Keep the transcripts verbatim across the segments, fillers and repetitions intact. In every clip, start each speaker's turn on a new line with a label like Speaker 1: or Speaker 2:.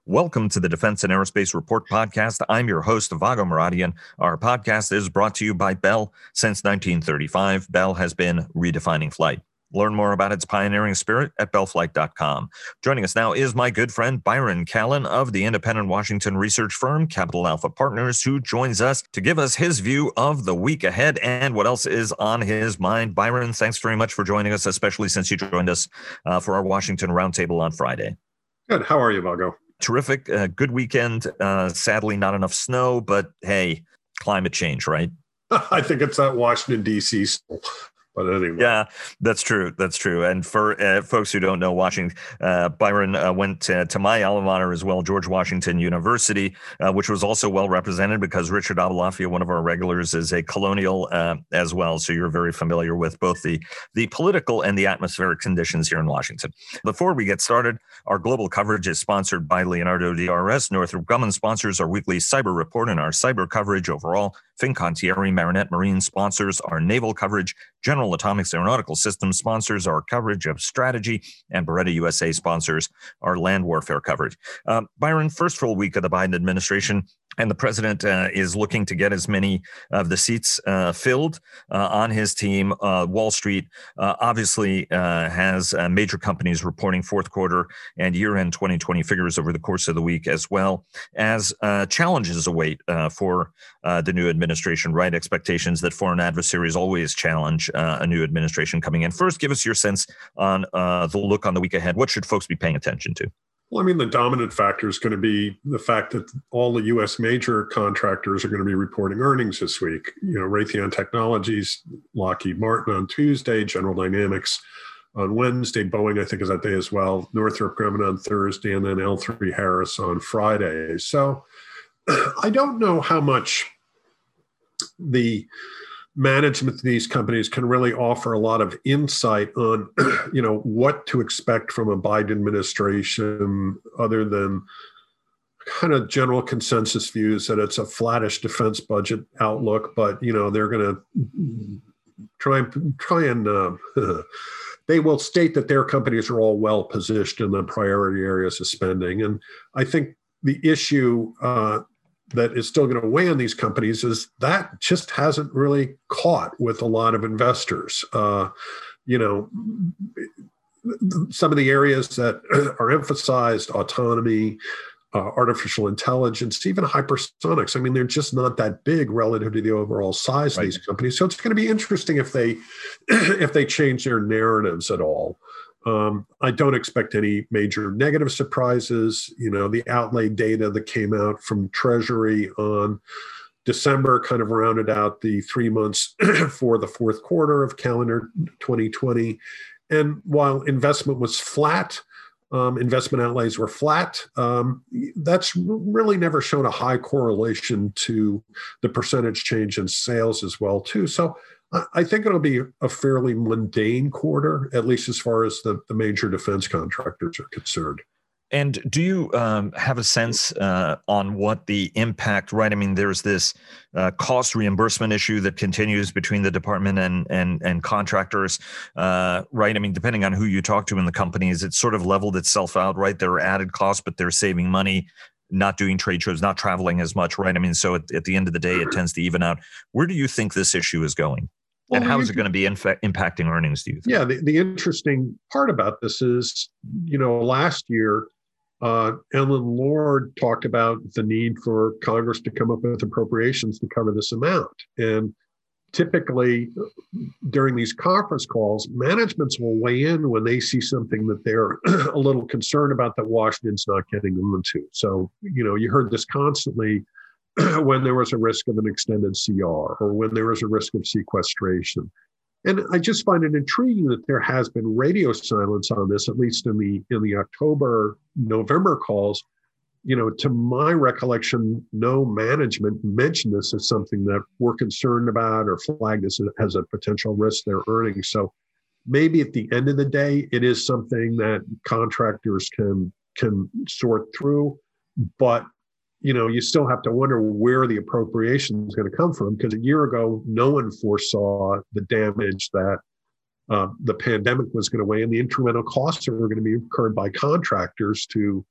Speaker 1: Welcome to the Defense and Aerospace Report podcast. I'm your host, Vago Muradian. Our podcast is brought to you by Bell. Since nineteen thirty-five, Bell has been redefining flight. Learn more about its pioneering spirit at bell flight dot com. Joining us now is my good friend Byron Callan of the independent Washington research firm Capital Alpha Partners, who joins us to give us his view of the week ahead and what else is on his mind. Byron, thanks very much for joining us, especially since you joined us uh, for our Washington Roundtable on Friday.
Speaker 2: Good. How are you, Vago?
Speaker 1: Terrific. Uh, good weekend. Uh, sadly, not enough snow, but hey, climate change, right?
Speaker 2: I think it's that Washington, D C still. But anyway.
Speaker 1: Yeah, that's true. That's true. And for uh, folks who don't know, Washington, uh, Byron uh, went to, to my alma mater as well, George Washington University, uh, which was also well represented because Richard Abulafia, one of our regulars, is a colonial uh, as well. So you're very familiar with both the, the political and the atmospheric conditions here in Washington. Before we get started, our global coverage is sponsored by Leonardo D R S. Northrop Grumman sponsors our weekly cyber report and our cyber coverage overall. Fincantieri Marinette Marine sponsors our naval coverage. General Atomics Aeronautical Systems sponsors our coverage of strategy, and Beretta U S A sponsors our land warfare coverage. Uh, Byron, first full week of the Biden administration, and the president uh, is looking to get as many of the seats uh, filled uh, on his team. Uh, Wall Street uh, obviously uh, has uh, major companies reporting fourth quarter and year-end twenty twenty figures over the course of the week, as well as uh, challenges await uh, for uh, the new administration, right? Expectations that foreign adversaries always challenge uh, a new administration coming in. First, give us your sense on uh, the look on the week ahead. What should folks be paying attention to?
Speaker 2: Well, I mean, the dominant factor is going to be the fact that all the U S major contractors are going to be reporting earnings this week. You know, Raytheon Technologies, Lockheed Martin on Tuesday, General Dynamics on Wednesday, Boeing, I think, is that day as well, Northrop Grumman on Thursday, and then L three Harris on Friday. So I don't know how much the management of these companies can really offer a lot of insight on, you know, what to expect from a Biden administration other than kind of general consensus views that it's a flattish defense budget outlook, but, you know, they're going to try and try and uh, they will state that their companies are all well positioned in the priority areas of spending. And I think the issue uh, that is still going to weigh on these companies is that just hasn't really caught with a lot of investors. Uh, you know, some of the areas that are emphasized, autonomy, uh, artificial intelligence, even hypersonics, I mean, they're just not that big relative to the overall size
Speaker 1: right.
Speaker 2: of these companies. So it's going to be interesting if they if they change their narratives at all. Um, I don't expect any major negative surprises. You know, the outlay data that came out from Treasury on December kind of rounded out the three months for the fourth quarter of calendar twenty twenty. And while investment was flat, um, investment outlays were flat, um, that's really never shown a high correlation to the percentage change in sales as well, too. So I think it'll be a fairly mundane quarter, at least as far as the, the major defense contractors are concerned.
Speaker 1: And do you um, have a sense uh, on what the impact, right? I mean, there's this uh, cost reimbursement issue that continues between the department and and, and contractors, uh, right? I mean, depending on who you talk to in the companies, it's sort of leveled itself out, right? There are added costs, but they're saving money, not doing trade shows, not traveling as much, right? I mean, so at, at the end of the day, it tends to even out. Where do you think this issue is going? Well, and how is it going to be infa- impacting earnings, do you think?
Speaker 2: Yeah, the, the interesting part about this is, you know, last year, uh, Ellen Lord talked about the need for Congress to come up with appropriations to cover this amount. And typically, during these conference calls, managements will weigh in when they see something that they're a little concerned about that Washington's not getting them into. So, you know, you heard this constantly when there was a risk of an extended C R or when there was a risk of sequestration. And I just find it intriguing that there has been radio silence on this, at least in the in the October, November calls. You know, to my recollection, no management mentioned this as something that we're concerned about or flagged this as a potential risk to their earnings. So maybe at the end of the day, it is something that contractors can can sort through, but you know, you still have to wonder where the appropriation is going to come from, because a year ago, no one foresaw the damage that uh, the pandemic was going to weigh and the incremental costs that were going to be incurred by contractors to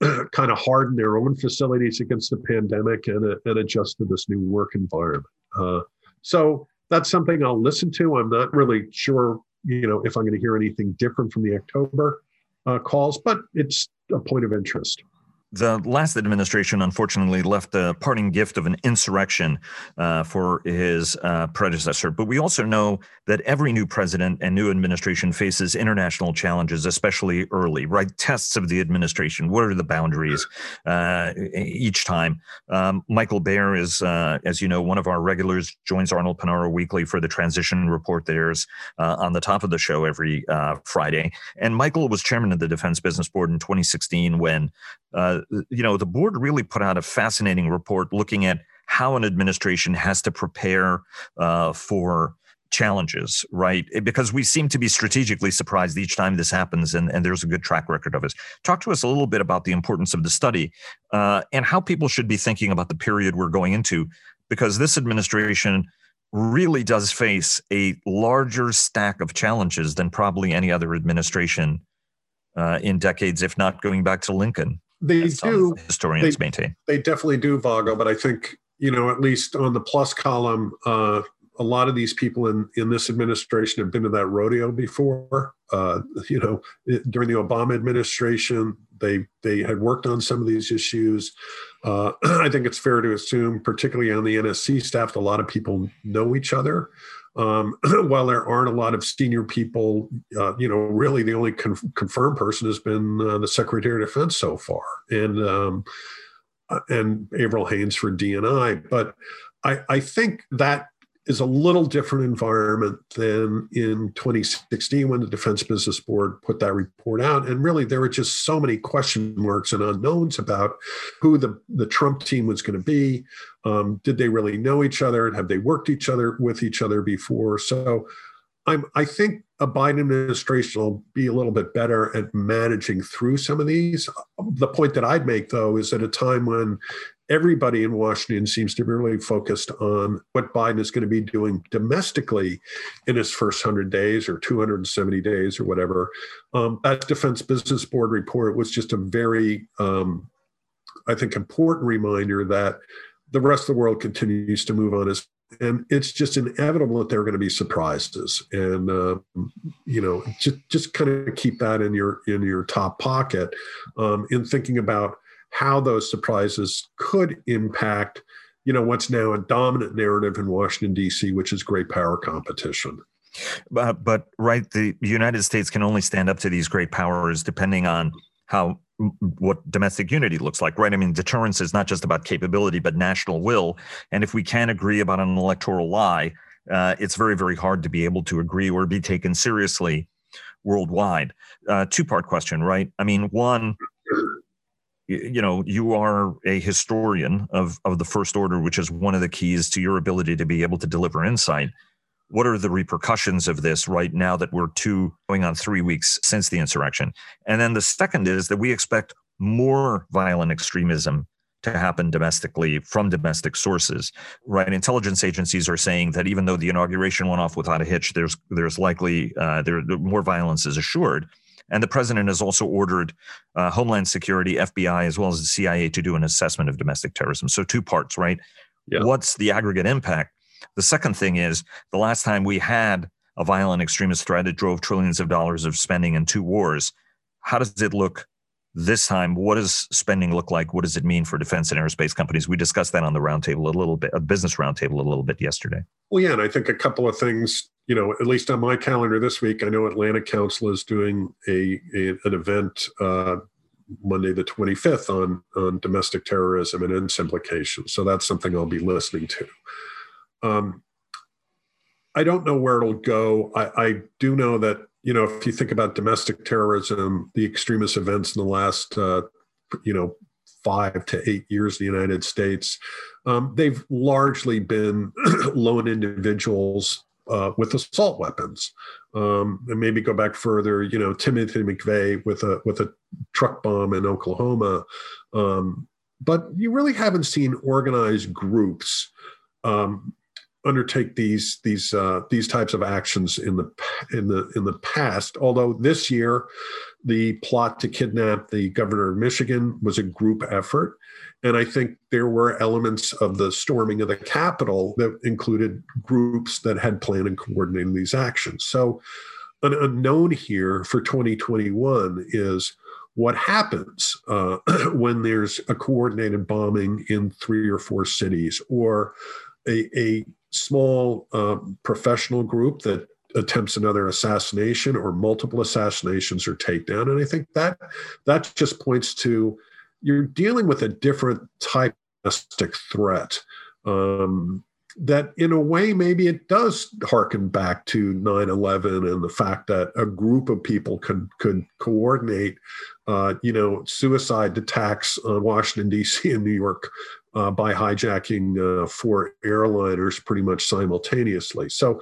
Speaker 2: kind of harden their own facilities against the pandemic and, uh, and adjust to this new work environment. Uh, so that's something I'll listen to. I'm not really sure, you know, if I'm going to hear anything different from the October uh, calls, but it's a point of interest.
Speaker 1: The last administration, unfortunately, left a parting gift of an insurrection uh, for his uh, predecessor. But we also know that every new president and new administration faces international challenges, especially early, right? Tests of the administration. What are the boundaries uh, each time? Um, Michael Baer is, uh, as you know, one of our regulars, joins Arnold Panaro weekly for the transition report. There's uh, on the top of the show every uh, Friday. And Michael was chairman of the Defense Business Board in twenty sixteen when Uh, you know, the board really put out a fascinating report looking at how an administration has to prepare uh, for challenges, right? Because we seem to be strategically surprised each time this happens, and, and there's a good track record of it. Talk to us a little bit about the importance of the study uh, and how people should be thinking about the period we're going into, because this administration really does face a larger stack of challenges than probably any other administration uh, in decades, if not going back to Lincoln.
Speaker 2: They do.
Speaker 1: Historians
Speaker 2: they,
Speaker 1: maintain.
Speaker 2: They definitely do, Vago. But I think, you know, at least on the plus column, uh, a lot of these people in, in this administration have been to that rodeo before. Uh, you know, it, during the Obama administration, they they had worked on some of these issues. Uh, I think it's fair to assume, particularly on the N S C staff, a lot of people know each other. Um, while there aren't a lot of senior people, uh, you know, really the only con- confirmed person has been uh, the Secretary of Defense so far, and um, and Avril Haines for D and I. But I, I think that is a little different environment than in twenty sixteen when the Defense Business Board put that report out. And really, there were just so many question marks and unknowns about who the, the Trump team was going to be. Um, did they really know each other? Have they worked each other with each other before? So I'm, I think a Biden administration will be a little bit better at managing through some of these. The point that I'd make, though, is at a time when everybody in Washington seems to be really focused on what Biden is going to be doing domestically in his first one hundred days or two hundred seventy days or whatever. Um, that Defense Business Board report was just a very, um, I think, important reminder that the rest of the world continues to move on as And it's just inevitable that there are going to be surprises, and uh, you know, just just kind of keep that in your in your top pocket um, in thinking about how those surprises could impact, you know, what's now a dominant narrative in Washington D C, which is great power competition.
Speaker 1: But, but right, the United States can only stand up to these great powers depending on how what domestic unity looks like, right? I mean, deterrence is not just about capability, but national will. And if we can't agree about an electoral lie, uh, it's very, very hard to be able to agree or be taken seriously worldwide. Uh, two-part question, right? I mean, one, you know, you are a historian of, of the First Order, which is one of the keys to your ability to be able to deliver insight. What are the repercussions of this right now that we're two going on three weeks since the insurrection? And then the second is that we expect more violent extremism to happen domestically from domestic sources, right? Intelligence agencies are saying that even though the inauguration went off without a hitch, there's there's likely uh, there more violence is assured. And the president has also ordered uh, Homeland Security, F B I, as well as the C I A to do an assessment of domestic terrorism. So two parts, right? Yeah. What's the aggregate impact? The second thing is the last time we had a violent extremist threat, it drove trillions of dollars of spending in two wars. How does it look this time? What does spending look like? What does it mean for defense and aerospace companies? We discussed that on the roundtable a little bit, a business roundtable a little bit yesterday.
Speaker 2: Well, yeah, and I think a couple of things, you know, at least on my calendar this week, I know Atlantic Council is doing a, a an event uh, Monday the twenty-fifth on, on domestic terrorism and its implications. So that's something I'll be listening to. Um, I don't know where it'll go. I, I do know that, you know, if you think about domestic terrorism, the extremist events in the last, uh, you know, five to eight years in the United States, um, they've largely been lone individuals uh, with assault weapons. Um, and maybe go back further, you know, Timothy McVeigh with a with a truck bomb in Oklahoma. Um, but you really haven't seen organized groups um, undertake these these uh, these types of actions in the in the in the past. Although this year, the plot to kidnap the governor of Michigan was a group effort, and I think there were elements of the storming of the Capitol that included groups that had planned and coordinated these actions. So, an unknown here for twenty twenty-one is what happens uh, when there's a coordinated bombing in three or four cities, or a, a small uh, professional group that attempts another assassination, or multiple assassinations or takedown. And I think that that just points to you're dealing with a different type of domestic threat. Um, that in a way, maybe it does harken back to nine eleven and the fact that a group of people could could coordinate, uh, you know, suicide attacks on Washington, D C and New York uh, by hijacking uh, four airliners pretty much simultaneously. So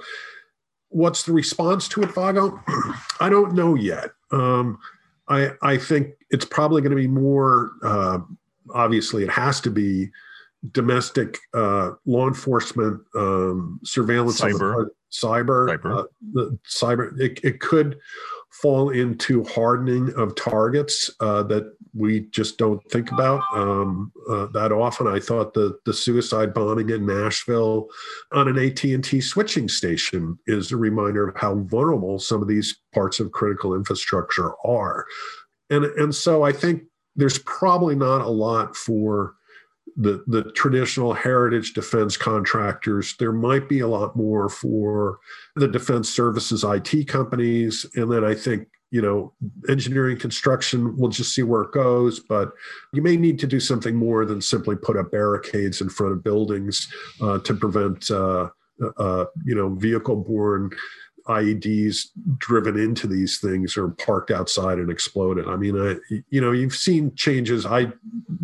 Speaker 2: what's the response to it, Vago? I don't know yet. Um, I, I think it's probably going to be more, uh, obviously it has to be domestic uh, law enforcement, um, surveillance,
Speaker 1: cyber,
Speaker 2: of the, cyber, cyber. Uh, the cyber. It, it could fall into hardening of targets uh, that we just don't think about um, uh, that often. I thought the the suicide bombing in Nashville on an A T and T switching station is a reminder of how vulnerable some of these parts of critical infrastructure are, and and so I think there's probably not a lot for the the traditional heritage defense contractors. There might be a lot more for the defense services I T companies. And then I think, you know, engineering construction, we'll just see where it goes. But you may need to do something more than simply put up barricades in front of buildings uh, to prevent, uh, uh, you know, vehicle-borne I E Ds driven into these things or parked outside and exploded. I mean, I, you know, you've seen changes. I,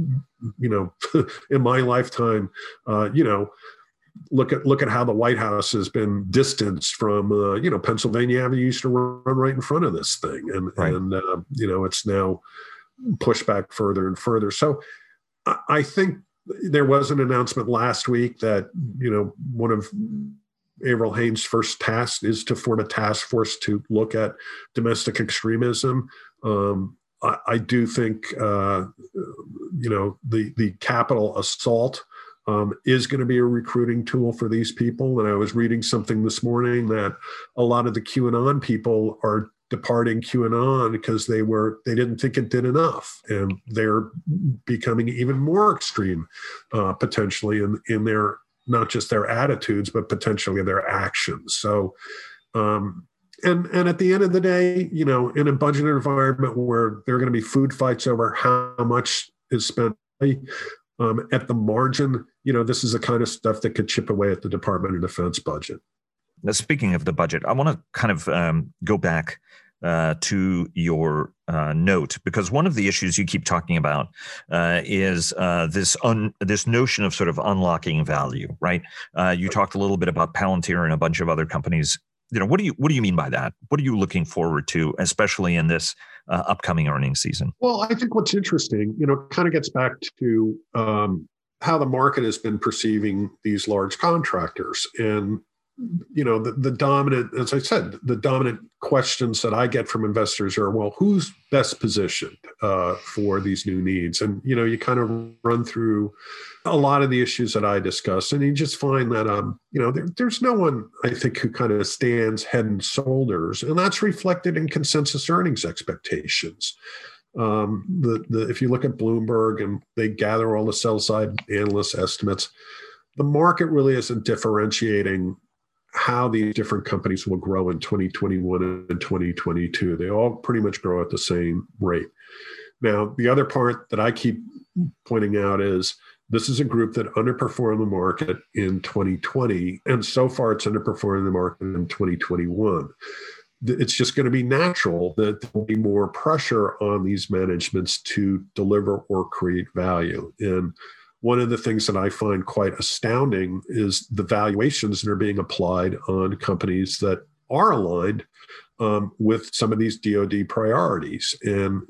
Speaker 2: you know, in my lifetime, uh, you know, look at look at how the White House has been distanced from, uh, you know, Pennsylvania Avenue used to run right in front of this thing, and right. and uh, you know, it's now pushed back further and further. So, I, I think there was an announcement last week that, you know, one of Avril Haines' first task is to form a task force to look at domestic extremism. Um, I, I do think, uh, you know, the the Capitol assault um, is going to be a recruiting tool for these people. And I was reading something this morning that a lot of the QAnon people are departing QAnon because they were they didn't think it did enough, and they're becoming even more extreme uh, potentially in in their not just their attitudes, but potentially their actions. So, um, and and at the end of the day, you know, in a budget environment where there are going to be food fights over how much is spent um, at the margin, you know, this is the kind of stuff that could chip away at the Department of Defense budget.
Speaker 1: Now, speaking of the budget, I want to kind of um, go back uh, to your uh, note, because one of the issues you keep talking about uh, is uh, this un- this notion of sort of unlocking value, right? Uh, you talked a little bit about Palantir and a bunch of other companies. You know, what do you what do you mean by that? What are you looking forward to, especially in this uh, upcoming earnings season?
Speaker 2: Well, I think what's interesting, you know, kind of gets back to um, how the market has been perceiving these large contractors. And you know, the, the dominant, as I said, the dominant questions that I get from investors are, well, who's best positioned uh, for these new needs? And, you know, you kind of run through a lot of the issues that I discussed, and you just find that, um, you know, there, there's no one, I think, who kind of stands head and shoulders. And that's reflected in consensus earnings expectations. Um, the, the, if you look at Bloomberg and they gather all the sell side analyst estimates, the market really isn't differentiating how these different companies will grow in twenty twenty-one and twenty twenty-two. They all pretty much grow at the same rate. Now, the other part that I keep pointing out is this is a group that underperformed the market in twenty twenty, and so far it's underperforming the market in twenty twenty-one. It's just going to be natural that there'll be more pressure on these managements to deliver or create value. And one of the things that I find quite astounding is the valuations that are being applied on companies that are aligned um, with some of these D O D priorities. And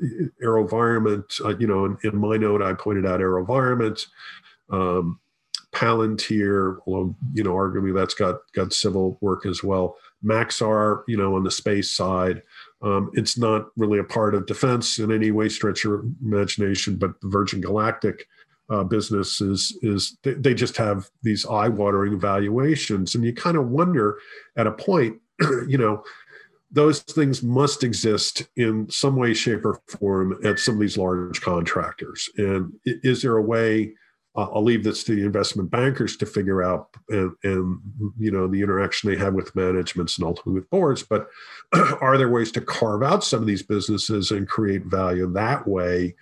Speaker 2: AeroVironment, uh, you know, in, in my note, I pointed out AeroVironment, um, Palantir, although, you know, arguably that's got, got civil work as well. Maxar, you know, on the space side. Um, it's not really a part of defense in any way, stretch your imagination, but the Virgin Galactic uh, business is, is they, they just have these eye-watering valuations. And you kind of wonder at a point, you know, those things must exist in some way, shape, or form at some of these large contractors. And is there a way, uh, I'll leave this to the investment bankers to figure out, and, and you know, the interaction they have with managements and ultimately with boards, but are there ways to carve out some of these businesses and create value that way?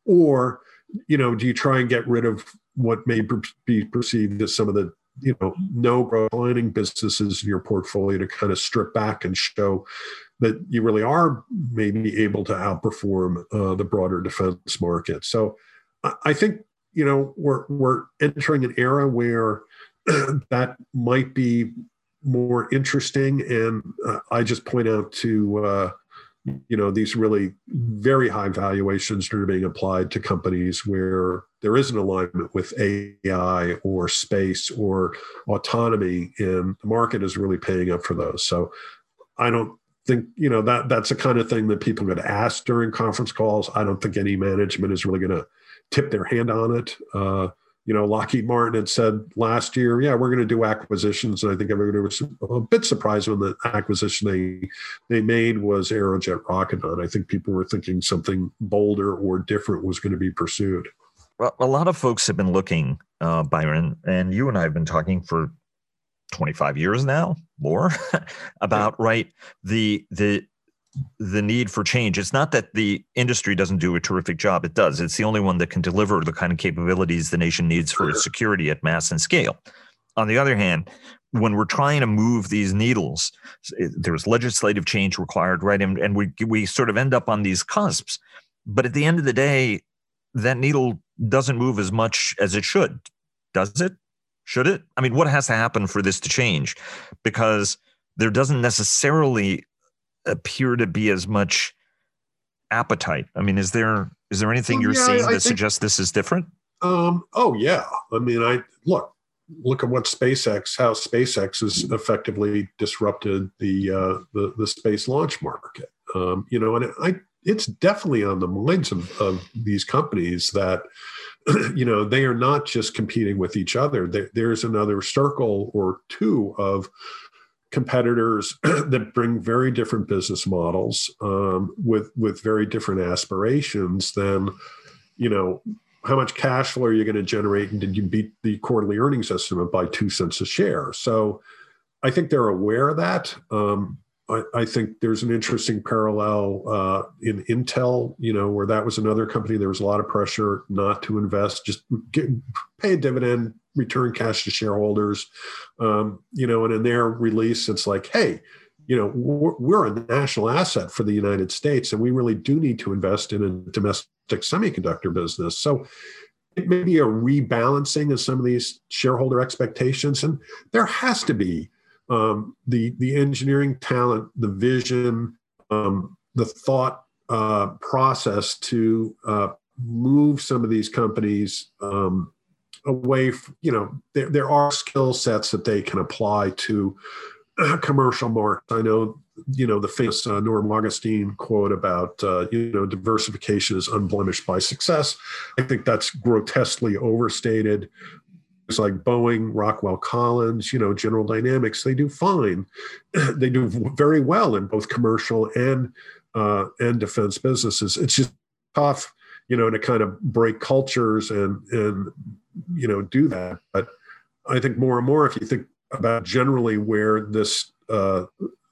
Speaker 2: Or, you know, do you try and get rid of what may be perceived as some of the, you know, no growth lining businesses in your portfolio to kind of strip back and show that you really are maybe able to outperform uh, the broader defense market? So I, I think, you know, we're we're entering an era where that might be more interesting. And uh, I just point out to, uh, you know, these really very high valuations that are being applied to companies where there is an alignment with A I or space or autonomy, and the market is really paying up for those. So I don't think, you know, that that's the kind of thing that people get asked during conference calls. I don't think any management is really going to tip their hand on it. Uh, you know, Lockheed Martin had said last year, yeah, we're going to do acquisitions. And I think everybody was a bit surprised when the acquisition they they made was Aerojet Rocketdyne. I think people were thinking something bolder or different was going to be pursued.
Speaker 1: Well, a lot of folks have been looking, uh, Byron, and you and I have been talking for twenty-five years now, more, about, yeah. right, the the the need for change. It's not that the industry doesn't do a terrific job. It does. It's the only one that can deliver the kind of capabilities the nation needs for its security at mass and scale. On the other hand, when we're trying to move these needles, there's legislative change required, right? And, and we we sort of end up on these cusps. But at the end of the day, that needle doesn't move as much as it should. Does it? Should it? I mean, what has to happen for this to change? Because there doesn't necessarily appear to be as much appetite. I mean, is there is there anything well, you're yeah, seeing I, I that think, suggests this is different?
Speaker 2: Um, oh yeah. I mean, I look look at what SpaceX, how SpaceX has effectively disrupted the uh, the, the space launch market. Um, you know, and I it's definitely on the minds of, of these companies that, you know, they are not just competing with each other. There, there's another circle or two of competitors that bring very different business models um, with with very different aspirations than, you know, how much cash flow are you going to generate, and did you beat the quarterly earnings estimate by two cents a share? So I think they're aware of that. Um, I, I think there's an interesting parallel uh, in Intel, you know, where that was another company. There was a lot of pressure not to invest, just get, pay a dividend, return cash to shareholders, um, you know, and in their release, it's like, hey, you know, we're, we're a national asset for the United States, and we really do need to invest in a domestic semiconductor business. So it may be a rebalancing of some of these shareholder expectations, and there has to be um, the the engineering talent, the vision, um, the thought uh, process to uh, move some of these companies um, away. From, you know, there there are skill sets that they can apply to uh, commercial markets. I know, you know, the famous uh, Norm Augustine quote about, uh, you know, diversification is unblemished by success. I think that's grotesquely overstated. It's like Boeing, Rockwell Collins, you know, General Dynamics, they do fine. They do very well in both commercial and uh, and defense businesses. It's just tough, you know, to kind of break cultures and, and, you know, do that. But I think more and more, if you think about generally where this, uh,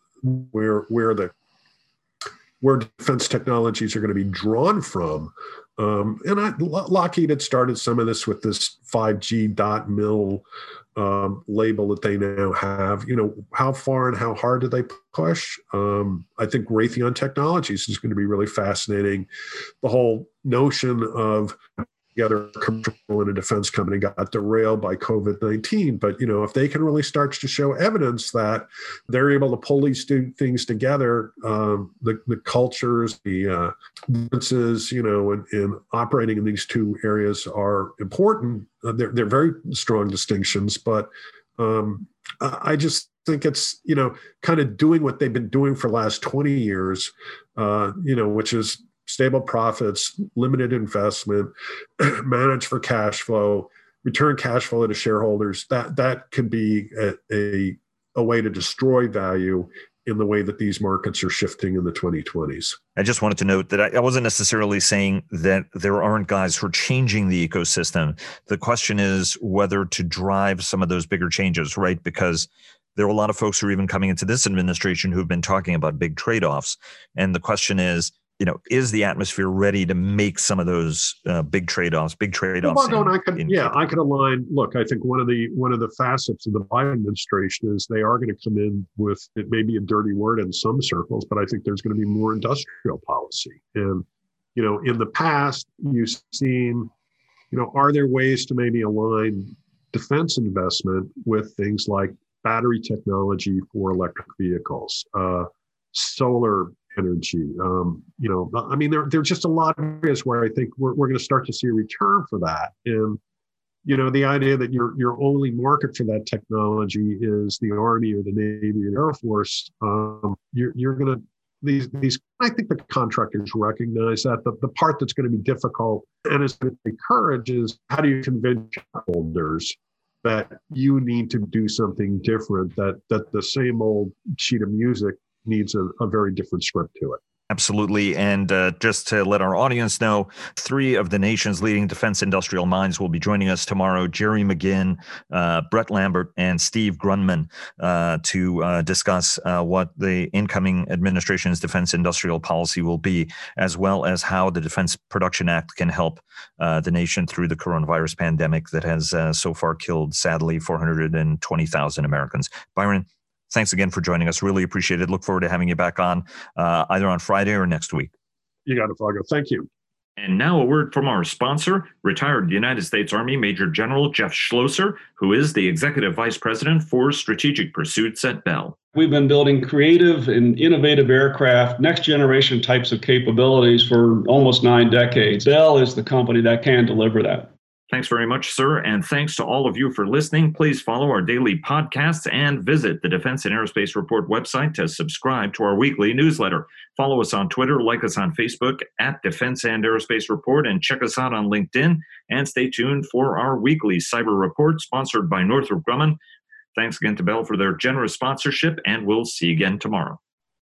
Speaker 2: where where the where defense technologies are going to be drawn from, um, and I, Lockheed had started some of this with this five G dot mil um, label that they now have. You know, how far and how hard do they push? Um, I think Raytheon Technologies is going to be really fascinating. The whole notion of other commercial and a defense company got derailed by COVID nineteen. But, you know, if they can really start to show evidence that they're able to pull these two things together, um, the, the cultures, the uh, differences, you know, in, in operating in these two areas are important. Uh, they're, they're very strong distinctions, but um, I just think it's, you know, kind of doing what they've been doing for the last twenty years, uh, you know, which is stable profits, limited investment, manage for cash flow, return cash flow to shareholders. That that could be a, a, a way to destroy value in the way that these markets are shifting in the twenty twenties.
Speaker 1: I just wanted to note that I, I wasn't necessarily saying that there aren't guys who are changing the ecosystem. The question is whether to drive some of those bigger changes, right? Because there are a lot of folks who are even coming into this administration who've been talking about big trade-offs. And the question is, you know, is the atmosphere ready to make some of those uh, big trade-offs, big trade-offs?
Speaker 2: Well,
Speaker 1: in,
Speaker 2: I could,
Speaker 1: in
Speaker 2: yeah, I could align. Look, I think one of the one of the facets of the Biden administration is they are going to come in with, it may be a dirty word in some circles, but I think there's going to be more industrial policy. And, you know, in the past, you've seen, you know, are there ways to maybe align defense investment with things like battery technology for electric vehicles, uh, solar energy. Um, you know, I mean, there, there are just a lot of areas where I think we're, we're going to start to see a return for that. And, you know, the idea that your, your only market for that technology is the Army or the Navy or the Air Force, um, you're, you're going to, these, these, I think the contractors recognize that. The, the part that's going to be difficult and is going to take courage is how do you convince shareholders that you need to do something different, that that the same old sheet of music needs a, a very different script to it.
Speaker 1: Absolutely. And uh, just to let our audience know, three of the nation's leading defense industrial minds will be joining us tomorrow: Jerry McGinn, uh, Brett Lambert, and Steve Grunman, uh, to uh, discuss uh, what the incoming administration's defense industrial policy will be, as well as how the Defense Production Act can help uh, the nation through the coronavirus pandemic that has uh, so far killed, sadly, four hundred twenty thousand Americans. Byron, thanks again for joining us. Really appreciate it. Look forward to having you back on uh, either on Friday or next week.
Speaker 2: You got it, Fargo. Thank you.
Speaker 1: And now a word from our sponsor, retired United States Army Major General Jeff Schlosser, who is the Executive Vice President for Strategic Pursuits at Bell.
Speaker 3: We've been building creative and innovative aircraft, next generation types of capabilities for almost nine decades. Bell is the company that can deliver that.
Speaker 1: Thanks very much, sir. And thanks to all of you for listening. Please follow our daily podcasts and visit the Defense and Aerospace Report website to subscribe to our weekly newsletter. Follow us on Twitter, like us on Facebook at Defense and Aerospace Report, and check us out on LinkedIn. And stay tuned for our weekly cyber report sponsored by Northrop Grumman. Thanks again to Bell for their generous sponsorship, and we'll see you again tomorrow.